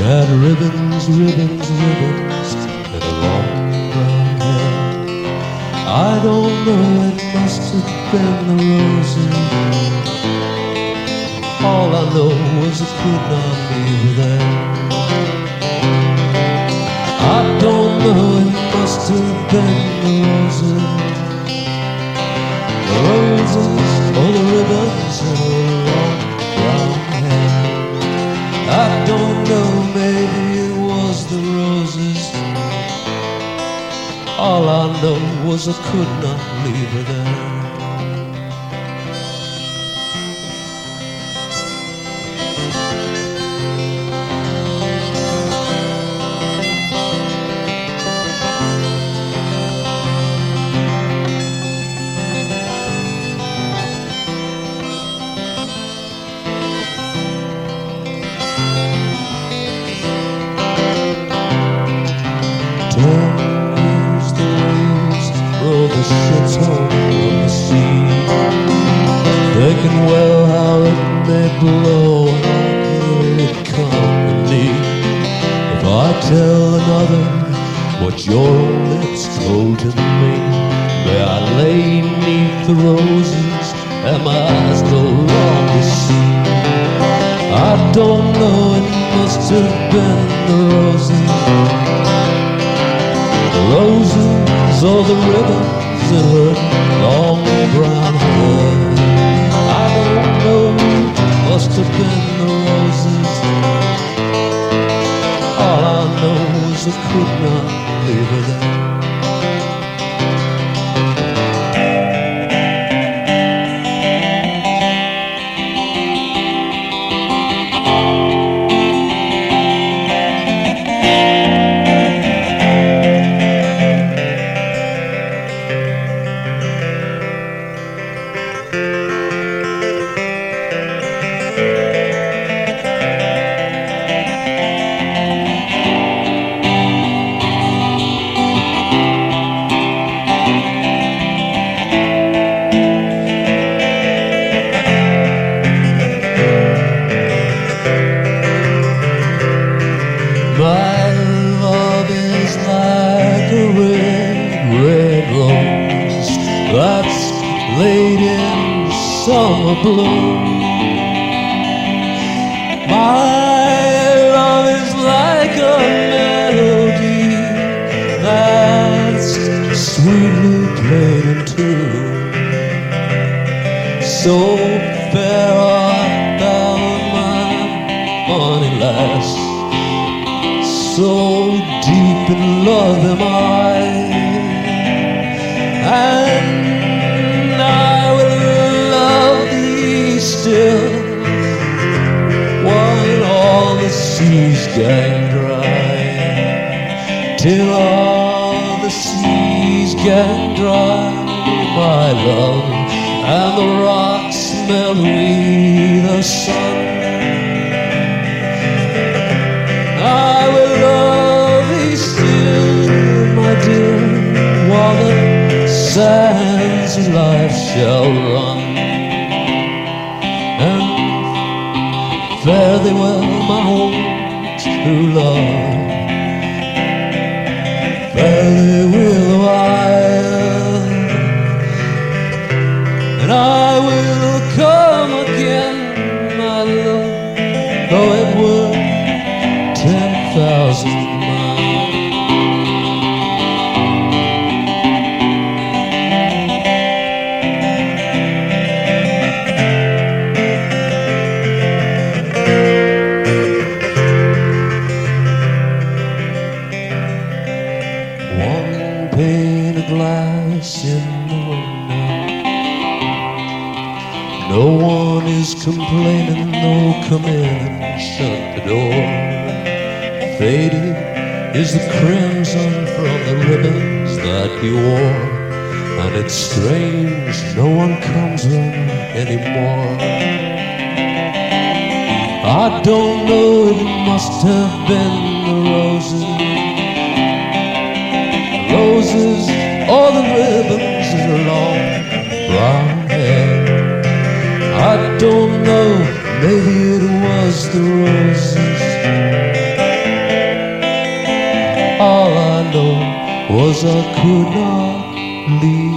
had ribbons, ribbons, ribbons, and a long brown hair. I don't know, it must have been the roses. All I know was I could not leave her there. I don't know, it must have been the roses. The roses, or the ribbons, and her long brown hair. I don't know, maybe it was the roses. All I know was I could not leave her there. The ships home from the sea, thinking well how it may blow and how could it come to me. If I tell another what your lips told to me, may I lay neath the roses and my eyes no longer see. I don't know, it must have been the roses. The roses or the ribbons in her long brown hair. I don't know, must have been the roses. All I know is I could not leave her there. My love is like a red, red rose that's laid in summer bloom. My love is like a melody that's sweetly played in tune. So fair art thou, my honey lass, so deep in love am I, and I will love thee still, while all the seas gang dry, till all the seas gang dry, my love, and the rocks melt with the sun. I will love thee still, my dear, while the sands of life shall run. And fare thee well, my own true love. Fare thee well a while, and I will come again, my love, though it were 10,000 miles. One pane of glass in the window, no one is complaining, no, come in and shut the door. Faded is the crimson from the ribbons that he wore, and it's strange no one comes home anymore. I don't know, it must have been the roses. The roses or the ribbons in her long brown hair. I don't know, maybe it was the roses. 'cause I could not leave.